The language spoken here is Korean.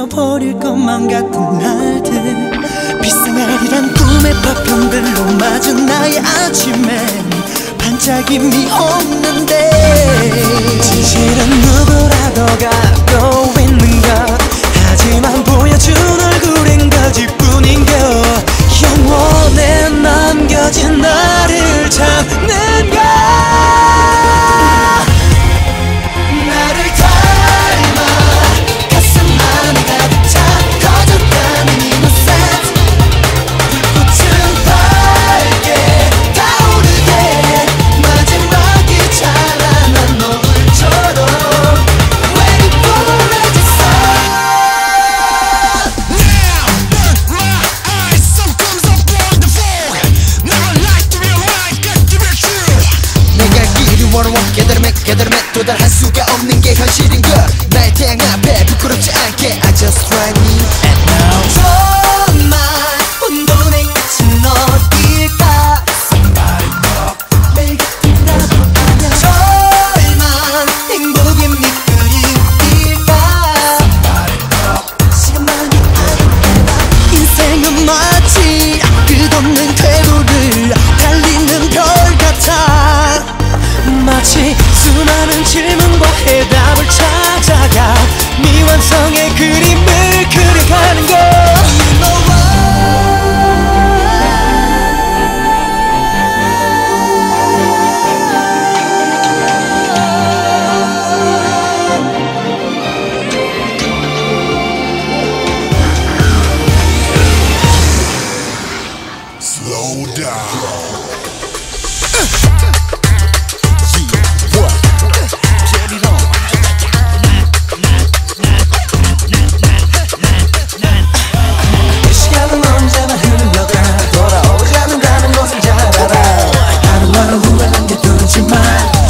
잊어버릴 것만 같은 날들, 빗생활이란 꿈의 파편들로 맞은 나의 아침엔 반짝임이 없는데, 진실은 누구라도 갖고 있는 것, 하지만 보여준 얼굴엔 거짓뿐인 것, 영원에 남겨진 나를 찾는 것. 나를 닮아 가슴 안에 가득 차 커져가는 innocence, 불꽃은 밝게 타오르게 마지막이 찬란한 노을처럼 waiting for the sun. Now burn my eyes, sun comes up on the floor. Never like to real life, got to be true. 내가 길이 원하워 깨달음에 도달할 수가 없는 게 현실인 걸, 나의 태양 앞에 부끄럽지 않게 I just try me and now. 정말 혼돈의 끝은 어딜까? Somebody knock. 매일 같은 나도 아냐. 절망 행복의 밑그림일까? Somebody knock. 시간만이 아니라 인생은 마치 끝없는 궤도를 달리는 별 같아. 마치 수많은 질문과 해답을 찾아가 미완성의 그림을 그려가는 것. You know Slow down. 이 시간은 언제나 흘러가 돌아오지 않는다는 것을 잘 알아. 하루하루 후회는 게 두지만